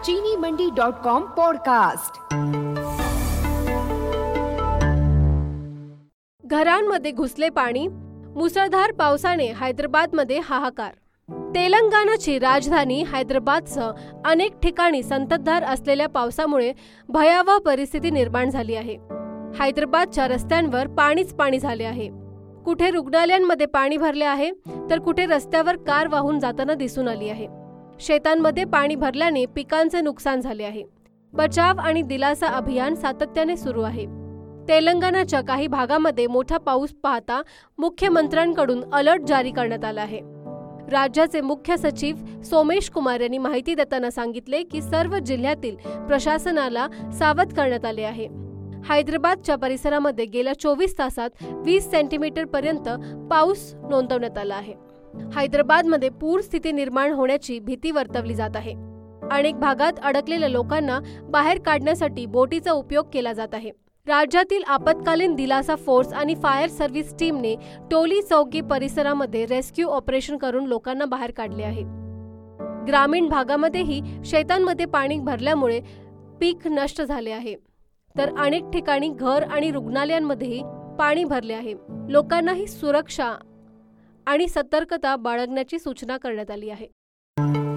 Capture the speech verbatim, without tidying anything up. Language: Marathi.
चीनी मंडी डॉट कॉम पॉडकास्ट। घरांमध्ये घुसले पाणी, मुसळधार पावसाने हैदराबादमध्ये हाहाकार। तेलंगणाची राजधानी हैदराबादसह अनेक ठिकाणी संततधार असलेल्या पावसामुळे भयावह परिस्थिती निर्माण झाली आहे। हैदराबादच्या रस्त्यांवर पाणीच पाणी झाले आहे। कुठे रुग्णालयांमध्ये पाणी भरले आहे, तर कुठे रस्त्यावर कार वाहून जाताना दिसून आली आहे। शेतांमध्ये पाणी भरल्याने पिकांचे नुकसान झाले आहे। बचाव आणि दिलासा अभियान सातत्याने सुरू आहे। तेलंगणाच्या काही भागामध्ये मोठा पाऊस पाहता मुख्यमंत्र्यांकडून अलर्ट जारी करण्यात आला आहे। राज्याचे मुख्य सचिव सोमेश कुमार यांनी माहिती देताना सांगितले की सर्व जिल्ह्यातील प्रशासनाला सावध करण्यात आले आहे। हैदराबादच्या परिसरामध्ये गेल्या चोवीस तासात वीस सेंटीमीटर पर्यंत पाऊस नोंदवण्यात आला आहे। हैदराबादमध्ये पूर स्थिती निर्माण होण्याची भीती वर्तवली जात आहे। अनेक भागात अडकलेल्या लोकांना बाहेर काढण्यासाठी बोटीचा उपयोग केला जात आहे। राज्यातील आपत्कालीन दिलासा फोर्स आणि फायर सर्व्हिस टीमने टोली चौकी परिसरामध्ये रेस्क्यू ऑपरेशन करून लोकांना बाहेर काढले आहे। ग्रामीण भागामध्येही शेतांमध्ये पाणी भरल्यामुळे पीक नष्ट झाले आहे, तर अनेक ठिकाणी घर आणि रुग्णालयांमध्येही पाणी भरले आहे। लोकांनाही सुरक्षा आणि सतर्कता बाळगण्याची सूचना करण्यात आली आहे।